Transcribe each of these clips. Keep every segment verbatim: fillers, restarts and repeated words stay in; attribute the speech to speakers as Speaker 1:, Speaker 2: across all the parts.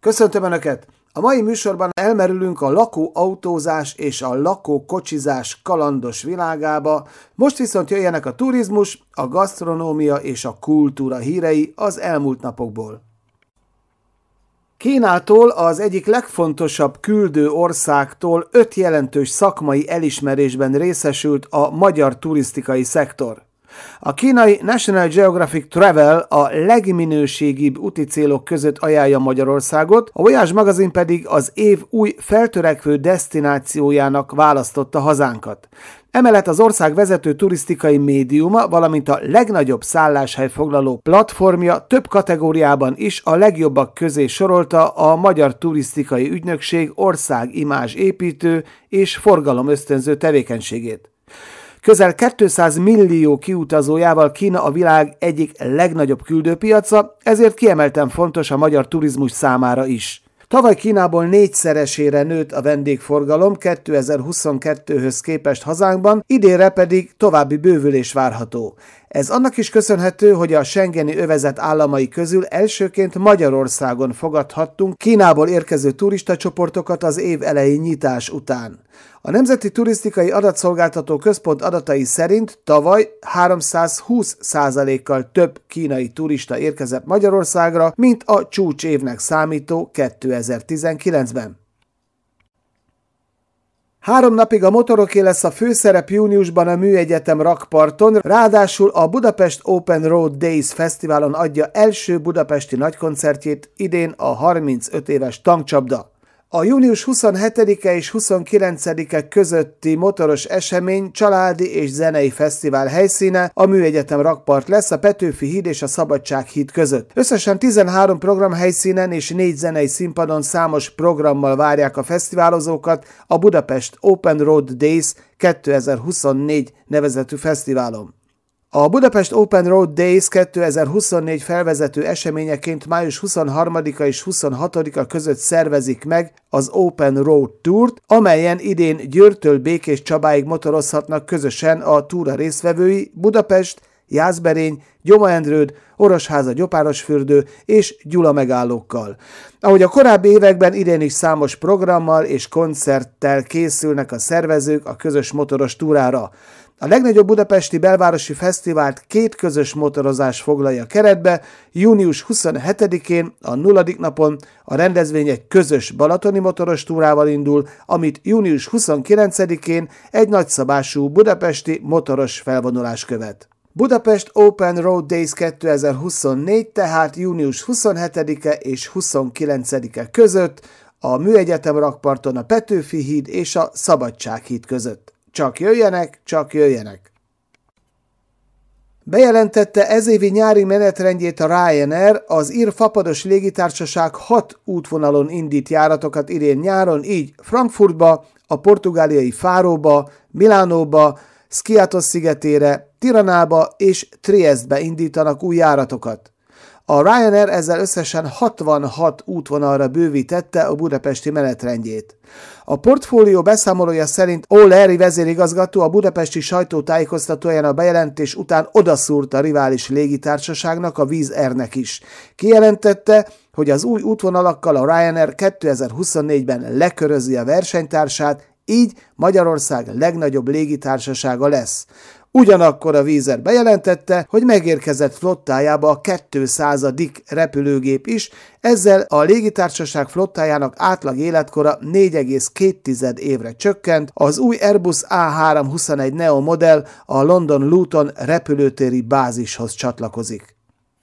Speaker 1: Köszöntöm Önöket! A mai műsorban elmerülünk a lakóautózás és a lakókocsizás kalandos világába, most viszont jöjjenek a turizmus, a gasztronómia és a kultúra hírei az elmúlt napokból. Kínától, az egyik legfontosabb küldő országtól öt jelentős szakmai elismerésben részesült a magyar turisztikai szektor. A kínai National Geographic Travel a legminőségibb úti célok között ajánlja Magyarországot, a Voyage magazin pedig az év új feltörekvő desztinációjának választotta hazánkat. Emellett az ország vezető turisztikai médiuma, valamint a legnagyobb szálláshely foglaló platformja több kategóriában is a legjobbak közé sorolta a Magyar Turisztikai Ügynökség országimázs építő és forgalomösztönző tevékenységét. Közel kétszáz millió kiutazójával Kína a világ egyik legnagyobb küldőpiaca, ezért kiemelten fontos a magyar turizmus számára is. Tavaly Kínából négyszeresére nőtt a vendégforgalom kétezer-huszonkettőhöz képest hazánkban, idénre pedig további bővülés várható. Ez annak is köszönhető, hogy a schengeni övezet államai közül elsőként Magyarországon fogadhattunk Kínából érkező turistacsoportokat az év elejé nyitás után. A Nemzeti Turisztikai Adatszolgáltató Központ adatai szerint tavaly háromszázhúsz százalékkal több kínai turista érkezett Magyarországra, mint a csúcsévnek számító kétezer-tizenkilencben. Három napig a motoroké lesz a főszerep júniusban a Műegyetem rakparton, ráadásul a Budapest Open Road Days fesztiválon adja első budapesti nagykoncertjét idén a harmincöt éves tankcsapda. A június huszonhetedike és huszonkilencedike közötti motoros esemény családi és zenei fesztivál helyszíne, a Műegyetem rakpart lesz a Petőfi híd és a Szabadsághíd között. Összesen tizenhárom programhelyszínen és négy zenei színpadon számos programmal várják a fesztiválozókat a Budapest Open Road Days kétezer-huszonnégy nevezetű fesztiválon. A Budapest Open Road Days kétezer-huszonnégy felvezető eseményeként május huszonharmadika és huszonhatodika között szervezik meg az Open Road Tourt, amelyen idén Győrtől Békéscsabáig motorozhatnak közösen a túra résztvevői Budapest, Jászberény, Gyoma-Endrőd, Orosháza-Gyopárosfürdő és Gyula megállókkal. Ahogy a korábbi években, idén is számos programmal és koncerttel készülnek a szervezők a közös motoros túrára. A legnagyobb budapesti belvárosi fesztivált két közös motorozás foglalja keretbe, június huszonhetedikén, a nulladik napon a rendezvény egy közös balatoni motoros túrával indul, amit június huszonkilencedikén egy nagyszabású budapesti motoros felvonulás követ. Budapest Open Road Days kétezer-huszonnégy tehát június huszonhetedike és huszonkilencedike között a Műegyetem rakparton a Petőfi híd és a Szabadsághíd között. Csak jöjjenek, csak jöjjenek! Bejelentette ezévi nyári menetrendjét a Ryanair, az ír fapados légitársaság hat útvonalon indít járatokat idén nyáron, így Frankfurtba, a portugáliai Fáróba, Milánóba, Skiathos szigetére, Tiranába és Triestbe indítanak új járatokat. A Ryanair ezzel összesen hatvanhat útvonalra bővítette a budapesti menetrendjét. A portfólió beszámolója szerint O'Leary vezérigazgató a budapesti sajtótájékoztatóján a bejelentés után odaszúrt a rivális légitársaságnak, a Wizz Airnek is. Kijelentette, hogy az új útvonalakkal a Ryanair kétezer-huszonnégyben lekörözi a versenytársát, így Magyarország legnagyobb légitársasága lesz. Ugyanakkor a Wizz Air bejelentette, hogy megérkezett flottájába a kétszázadik repülőgép is, ezzel a légitársaság flottájának átlag életkora négy egész két évre csökkent, az új Airbus á háromszázhuszonegy neo modell a London Luton repülőtéri bázishoz csatlakozik.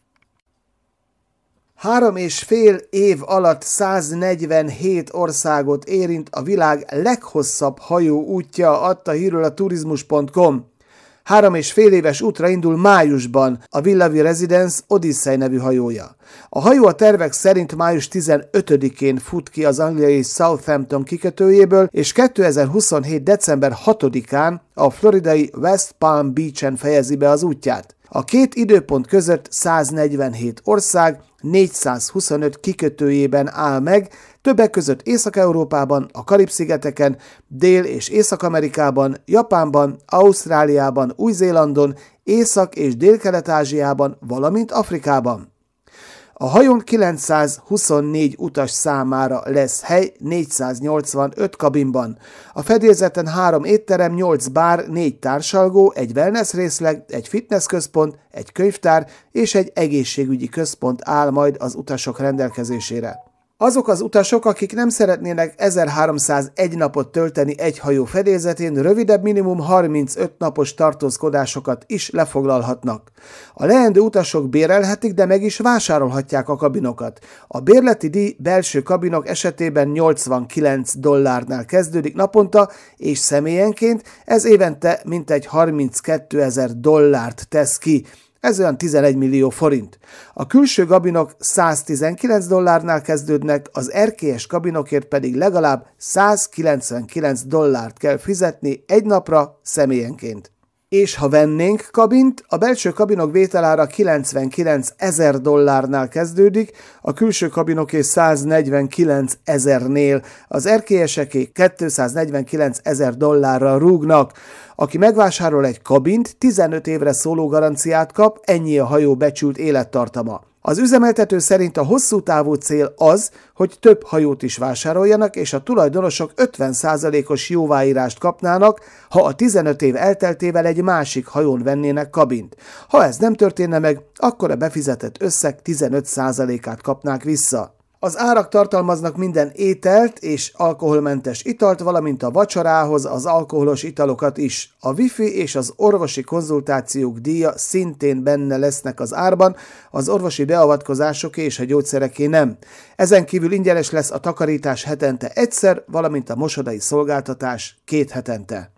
Speaker 1: Három és fél év alatt száznegyvenhét országot érint a világ leghosszabb hajó útja, adta hírül a turizmus pont com. Három és fél éves útra indul májusban a Villavi Residence Odyssey nevű hajója. A hajó a tervek szerint május tizenötödikén fut ki az angliai Southampton kikötőjéből, és kétezer-huszonhét december hatodikán a floridai West Palm Beach-en fejezi be az útját. A két időpont között száznegyvenhét ország négyszázhuszonöt kikötőjében áll meg, többek között Észak-Európában, a Karib-szigeteken, Dél- és Észak-Amerikában, Japánban, Ausztráliában, Új-Zélandon, Észak- és Dél-Kelet-Ázsiában, valamint Afrikában. A hajón kilencszázhuszonnégy utas számára lesz hely négyszáznyolcvanöt kabinban. A fedélzeten három étterem, nyolc bár, négy társalgó, egy wellness részleg, egy fitness központ, egy könyvtár és egy egészségügyi központ áll majd az utasok rendelkezésére. Azok az utasok, akik nem szeretnének ezerháromszázegy napot tölteni egy hajó fedélzetén, rövidebb minimum harmincöt napos tartózkodásokat is lefoglalhatnak. A leendő utasok bérelhetik, de meg is vásárolhatják a kabinokat. A bérleti díj belső kabinok esetében nyolcvankilenc dollárnál kezdődik naponta, és személyenként ez évente mintegy harminckétezer dollárt tesz ki. Ez olyan tizenegy millió forint. A külső kabinok száztizenkilenc dollárnál kezdődnek, az erkélyes kabinokért pedig legalább százkilencvenkilenc dollárt kell fizetni egy napra személyenként. És ha vennénk kabint, a belső kabinok vételára kilencvenkilencezer dollárnál kezdődik, a külső kabinoké száznegyvenkilencezernél, az erkélyeseké kétszáznegyvenkilencezer dollárra rúgnak. Aki megvásárol egy kabint, tizenöt évre szóló garanciát kap, ennyi a hajó becsült élettartama. Az üzemeltető szerint a hosszú távú cél az, hogy több hajót is vásároljanak, és a tulajdonosok ötven százalékos jóváírást kapnának, ha a tizenöt év elteltével egy másik hajón vennének kabint. Ha ez nem történne meg, akkor a befizetett összeg tizenöt százalékát kapnák vissza. Az árak tartalmaznak minden ételt és alkoholmentes italt, valamint a vacsorához az alkoholos italokat is. A wifi és az orvosi konzultációk díja szintén benne lesznek az árban, az orvosi beavatkozásoké és a gyógyszereké nem. Ezen kívül ingyenes lesz a takarítás hetente egyszer, valamint a mosodai szolgáltatás két hetente.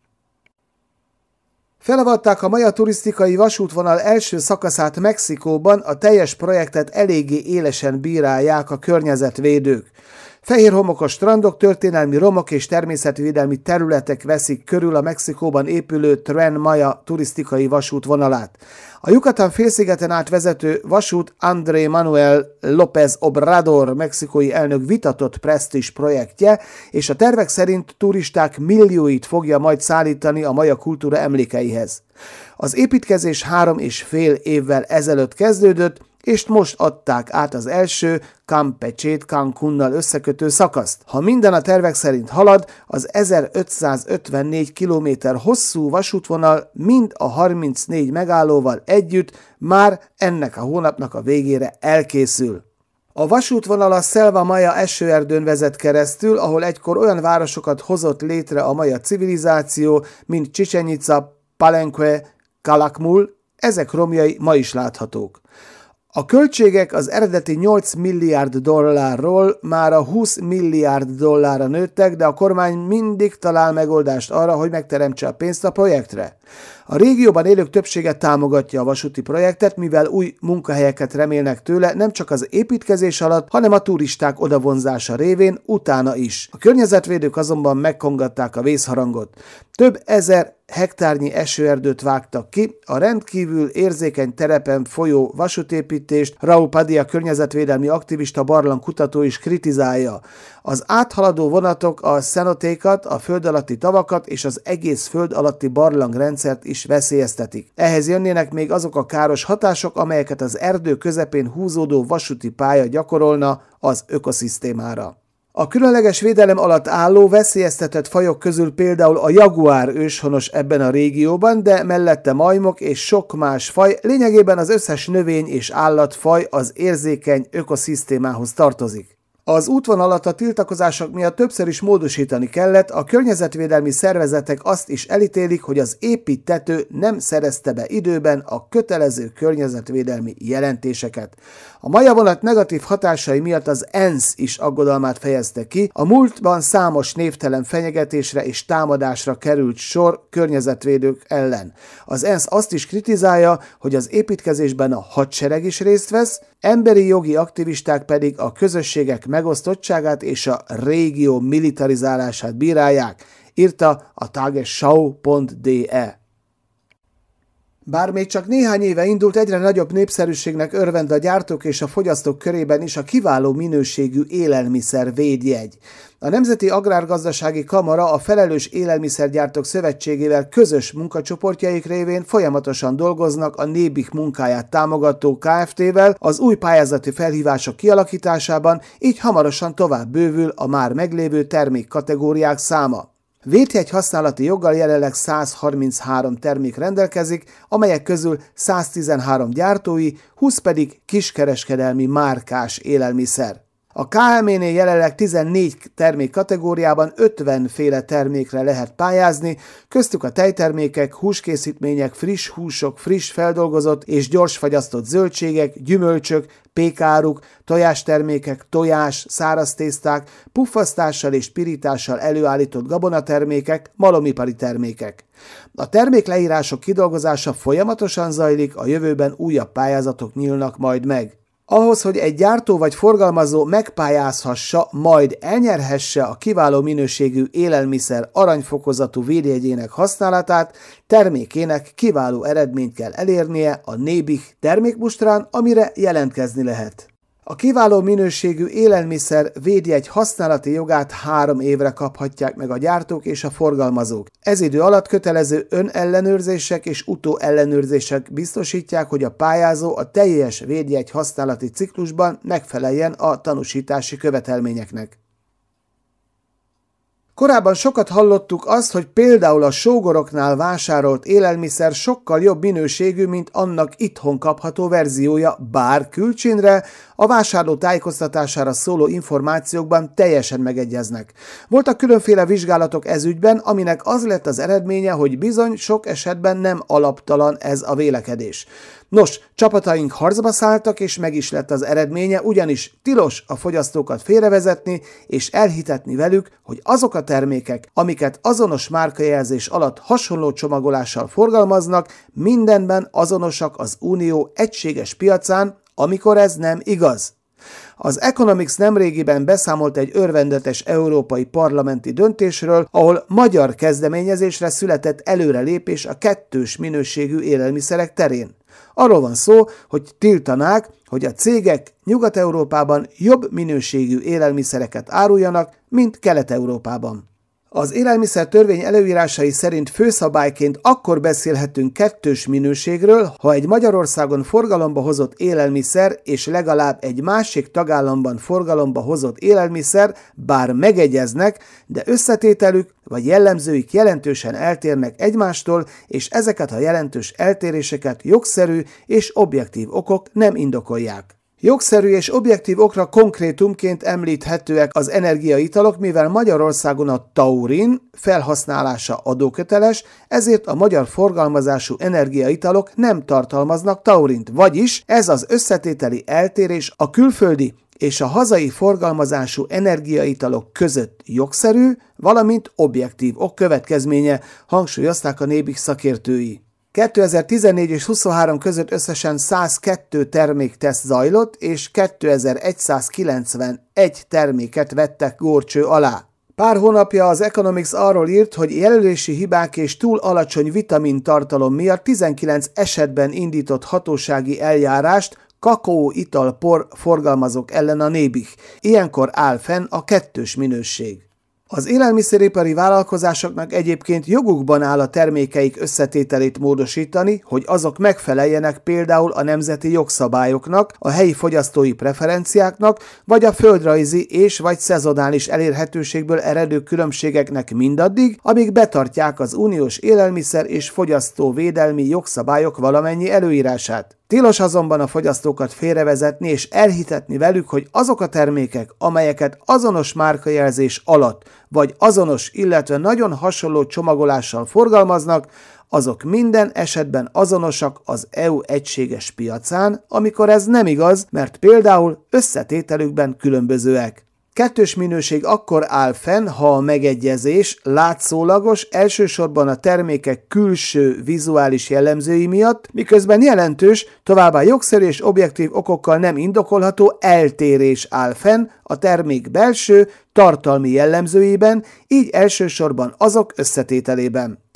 Speaker 1: Felavatták a Maya turisztikai vasútvonal első szakaszát Mexikóban, a teljes projektet eléggé élesen bírálják a környezetvédők. Fehér homokos strandok, történelmi romok és természetvédelmi területek veszik körül a Mexikóban épülő Tren Maya turisztikai vasútvonalát. A Yucatán félszigeten át vezető vasút Andrés Manuel López Obrador mexikói elnök vitatott presztízs projektje, és a tervek szerint turisták millióit fogja majd szállítani a maja kultúra emlékeihez. Az építkezés három és fél évvel ezelőtt kezdődött, és most adták át az első Campeche-t Cancunnal összekötő szakaszt. Ha minden a tervek szerint halad, az ezerötszázötvennégy kilométer hosszú vasútvonal mind a harmincnégy megállóval együtt már ennek a hónapnak a végére elkészül. A vasútvonal a Selva Maya esőerdőn vezet keresztül, ahol egykor olyan városokat hozott létre a maja civilizáció, mint Chichén Itzá, Palenque, Calakmul, ezek romjai ma is láthatók. A költségek az eredeti nyolc milliárd dollárról már a húsz milliárd dollárra nőttek, de a kormány mindig talál megoldást arra, hogy megteremtse a pénzt a projektre. A régióban élők többsége támogatja a vasúti projektet, mivel új munkahelyeket remélnek tőle nem csak az építkezés alatt, hanem a turisták odavonzása révén utána is. A környezetvédők azonban megkongatták a vészharangot. Több ezer hektárnyi esőerdőt vágtak ki, a rendkívül érzékeny terepen folyó vasútépítést Raúl Padilla környezetvédelmi aktivista barlangkutató is kritizálja. Az áthaladó vonatok a cenotékat, a föld alatti tavakat és az egész föld alatti barlangrendszert is veszélyeztetik. Ehhez jönnének még azok a káros hatások, amelyeket az erdő közepén húzódó vasúti pálya gyakorolna az ökoszisztémára. A különleges védelem alatt álló veszélyeztetett fajok közül például a jaguár őshonos ebben a régióban, de mellette majmok és sok más faj, lényegében az összes növény és állatfaj az érzékeny ökoszisztémához tartozik. Az útvonalat a tiltakozások miatt többször is módosítani kellett, a környezetvédelmi szervezetek azt is elítélik, hogy az építtető nem szerezte be időben a kötelező környezetvédelmi jelentéseket. A Maya vonat negatív hatásai miatt az ENSZ is aggodalmát fejezte ki, a múltban számos névtelen fenyegetésre és támadásra került sor környezetvédők ellen. Az ENSZ azt is kritizálja, hogy az építkezésben a hadsereg is részt vesz, emberi jogi aktivisták pedig a közösségek megosztottságát és a régió militarizálását bírálják, írta a tagesschau pont de. Bár még csak néhány éve indult, egyre nagyobb népszerűségnek örvend a gyártók és a fogyasztók körében is a kiváló minőségű élelmiszer védjegy. A Nemzeti Agrárgazdasági Kamara a Felelős Élelmiszergyártók Szövetségével közös munkacsoportjaik révén folyamatosan dolgoznak a Nébih munkáját támogató Kft-vel az új pályázati felhívások kialakításában, így hamarosan tovább bővül a már meglévő termékkategóriák száma. Védjegy használati joggal jelenleg száz harminchárom termék rendelkezik, amelyek közül száztizenhárom gyártói, húsz pedig kiskereskedelmi márkás élelmiszer. A ká em é-nél jelenleg tizennégy termék kategóriában ötven féle termékre lehet pályázni, köztük a tejtermékek, húskészítmények, friss húsok, friss feldolgozott és gyorsfagyasztott zöldségek, gyümölcsök, pékáruk, tojástermékek, tojás, száraz tészták, puffasztással és pirítással előállított gabonatermékek, malomipari termékek. A termékleírások kidolgozása folyamatosan zajlik, a jövőben újabb pályázatok nyílnak majd meg. Ahhoz, hogy egy gyártó vagy forgalmazó megpályázhassa, majd elnyerhesse a kiváló minőségű élelmiszer aranyfokozatú védjegyének használatát, termékének kiváló eredményt kell elérnie a Nébih termékmustrán, amire jelentkezni lehet. A kiváló minőségű élelmiszer védjegy használati jogát három évre kaphatják meg a gyártók és a forgalmazók. Ez idő alatt kötelező önellenőrzések és utóellenőrzések biztosítják, hogy a pályázó a teljes védjegy használati ciklusban megfeleljen a tanúsítási követelményeknek. Korábban sokat hallottuk azt, hogy például a sógoroknál vásárolt élelmiszer sokkal jobb minőségű, mint annak itthon kapható verziója, bár külcsínre a vásárló tájékoztatására szóló információkban teljesen megegyeznek. Voltak különféle vizsgálatok ez ügyben, aminek az lett az eredménye, hogy bizony sok esetben nem alaptalan ez a vélekedés. Nos, csapataink harcba szálltak, és meg is lett az eredménye, ugyanis tilos a fogyasztókat félrevezetni és elhitetni velük, hogy azok a termékek, amiket azonos márkajelzés alatt hasonló csomagolással forgalmaznak, mindenben azonosak az Unió egységes piacán, amikor ez nem igaz. Az Economics nemrégiben beszámolt egy örvendetes európai parlamenti döntésről, ahol magyar kezdeményezésre született előrelépés a kettős minőségű élelmiszerek terén. Arról van szó, hogy tiltanák, hogy a cégek Nyugat-Európában jobb minőségű élelmiszereket áruljanak, mint Kelet-Európában. Az élelmiszer-törvény előírásai szerint főszabályként akkor beszélhetünk kettős minőségről, ha egy Magyarországon forgalomba hozott élelmiszer és legalább egy másik tagállamban forgalomba hozott élelmiszer bár megegyeznek, de összetételük vagy jellemzőik jelentősen eltérnek egymástól, és ezeket a jelentős eltéréseket jogszerű és objektív okok nem indokolják. Jogszerű és objektív okra konkrétumként említhetőek az energiaitalok, mivel Magyarországon a taurin felhasználása adóköteles, ezért a magyar forgalmazású energiaitalok nem tartalmaznak taurint, vagyis ez az összetételi eltérés a külföldi és a hazai forgalmazású energiaitalok között jogszerű, valamint objektív ok következménye, hangsúlyozták a Nébih szakértői. kétezer-tizennégy és huszonhárom között összesen száz kettő termékteszt zajlott, és kétezer-százkilencvenegy terméket vettek górcső alá. Pár hónapja az Economics arról írt, hogy jelölési hibák és túl alacsony vitamintartalom miatt tizenkilenc esetben indított hatósági eljárást kakaóitalpor forgalmazók ellen a Nébih. Ilyenkor áll fenn a kettős minőség. Az élelmiszeripari vállalkozásoknak egyébként jogukban áll a termékeik összetételét módosítani, hogy azok megfeleljenek például a nemzeti jogszabályoknak, a helyi fogyasztói preferenciáknak, vagy a földrajzi és vagy szezonális elérhetőségből eredő különbségeknek mindaddig, amíg betartják az uniós élelmiszer és fogyasztóvédelmi jogszabályok valamennyi előírását. Tilos azonban a fogyasztókat félrevezetni és elhitetni velük, hogy azok a termékek, amelyeket azonos márkajelzés alatt, vagy azonos, illetve nagyon hasonló csomagolással forgalmaznak, azok minden esetben azonosak az é u egységes piacán, amikor ez nem igaz, mert például összetételükben különbözőek. Kettős minőség akkor áll fenn, ha a megegyezés látszólagos, elsősorban a termékek külső vizuális jellemzői miatt, miközben jelentős, továbbá jogszerű és objektív okokkal nem indokolható eltérés áll fenn a termék belső, tartalmi jellemzőiben, így elsősorban azok összetételében.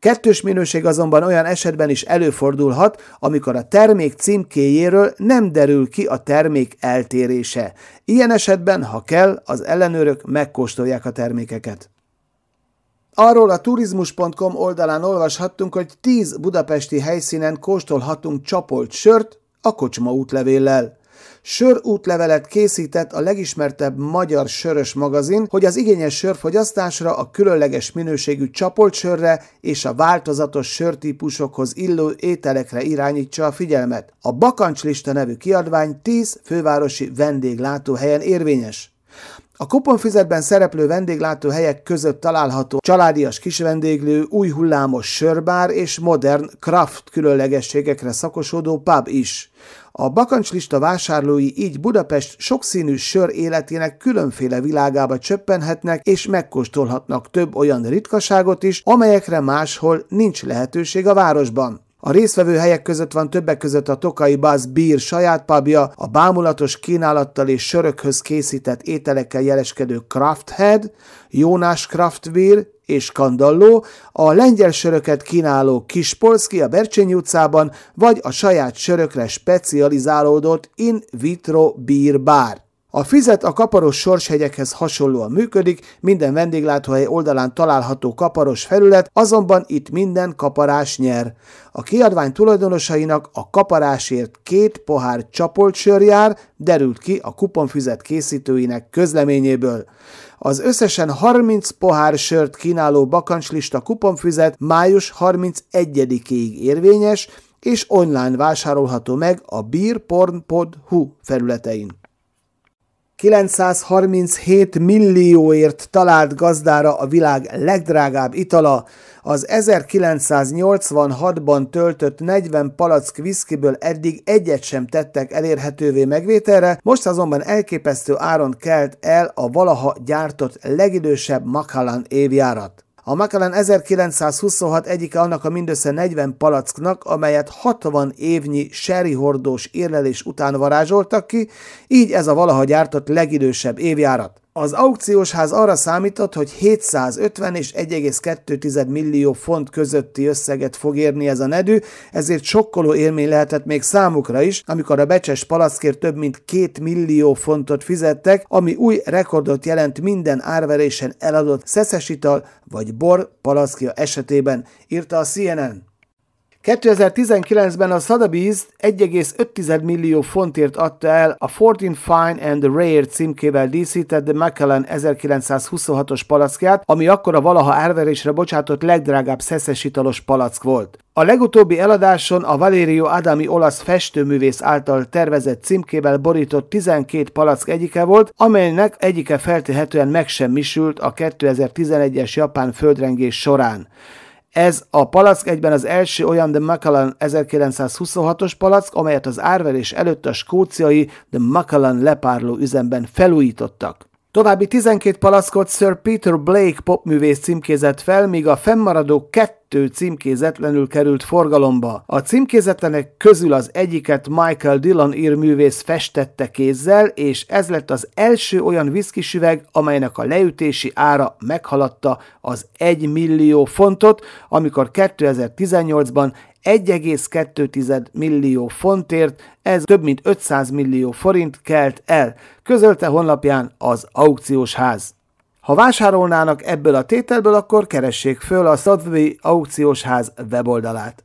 Speaker 1: Kettős minőség azonban olyan esetben is előfordulhat, amikor a termék címkéjéről nem derül ki a termék eltérése. Ilyen esetben, ha kell, az ellenőrök megkóstolják a termékeket. Arról a turizmus pont com oldalán olvashattunk, hogy tíz budapesti helyszínen kóstolhatunk csapolt sört a kocsma útlevéllel. Sör útlevelet készített a legismertebb magyar sörös magazin, hogy az igényes sörfogyasztásra, a különleges minőségű csapolt sörre és a változatos sörtípusokhoz illő ételekre irányítsa a figyelmet. A Bakancslista nevű kiadvány tíz fővárosi vendéglátóhelyen érvényes. A kuponfüzetben szereplő vendéglátóhelyek között található családias kisvendéglő, új hullámos sörbár és modern craft különlegességekre szakosodó pub is. A bakancslista vásárlói így Budapest sokszínű sör életének különféle világába csöppenhetnek és megkóstolhatnak több olyan ritkaságot is, amelyekre máshol nincs lehetőség a városban. A résztvevő helyek között van többek között a Tokai Buzz Beer saját pubja, a bámulatos kínálattal és sörökhöz készített ételekkel jeleskedő Craft Head, Jónás Craft Beer és Kandalló, a lengyel söröket kínáló Kispolszki a Bercsényi utcában, vagy a saját sörökre specializálódott In Vitro Beer Bar. A füzet a kaparos sorshegyekhez hasonlóan működik, minden vendéglátóhely oldalán található kaparos felület, azonban itt minden kaparás nyer. A kiadvány tulajdonosainak a kaparásért két pohár csapolt sör jár, derült ki a kuponfüzet készítőinek közleményéből. Az összesen harminc pohár sört kínáló bakancslista kuponfüzet május harmincegyedikéig érvényes, és online vásárolható meg a beerporn pont hu felületein. kilencszázharminchét millióért talált gazdára a világ legdrágább itala. Az ezerkilencszáznyolcvanhatban töltött negyven palack viszkiből eddig egyet sem tettek elérhetővé megvételre, most azonban elképesztő áron kelt el a valaha gyártott legidősebb Macallan évjárat. A Macallan ezerkilencszázhuszonhat egyike annak a mindössze negyven palacknak, amelyet hatvan évnyi sherry hordós érlelés után varázsoltak ki, így ez a valaha gyártott legidősebb évjárat. Az aukciós ház arra számított, hogy hétszázötven és egy egész kettő millió font közötti összeget fog érni ez a nedű, ezért sokkoló élmény lehetett még számukra is, amikor a becses palackért több mint két millió fontot fizettek, ami új rekordot jelent minden árverésen eladott szeszes ital vagy bor palackja esetében, írta a C N N. kétezer-tizenkilencben a Sotheby's egy egész öt millió fontért adta el a fourteen Fine and Rare címkével díszített The Macallan ezerkilencszázhuszonhatos palackját, ami akkor a valaha árverésre bocsátott legdrágább szeszes italos palack volt. A legutóbbi eladáson a Valerio Adami olasz festőművész által tervezett címkével borított tizenkét palack egyike volt, amelynek egyike feltehetően megsemmisült a kétezer-tizenegyes japán földrengés során. Ez a palack egyben az első olyan The Macallan ezerkilencszázhuszonhatos palack, amelyet az árverés előtt a skóciai The Macallan lepárló üzemben felújítottak. További tizenkét palackot Sir Peter Blake popművész címkézett fel, míg a fennmaradó kettő címkézetlenül került forgalomba. A címkézetlenek közül az egyiket Michael Dillon írművész festette kézzel, és ez lett az első olyan viszkisüveg, amelynek a leütési ára meghaladta az egy millió fontot, amikor kétezer-tizennyolcban egy egész kettő millió fontért, ez több mint ötszáz millió forint kelt el, közölte honlapján az aukciós ház. Ha vásárolnának ebből a tételből, akkor keressék föl a Sotheby's aukciós ház weboldalát.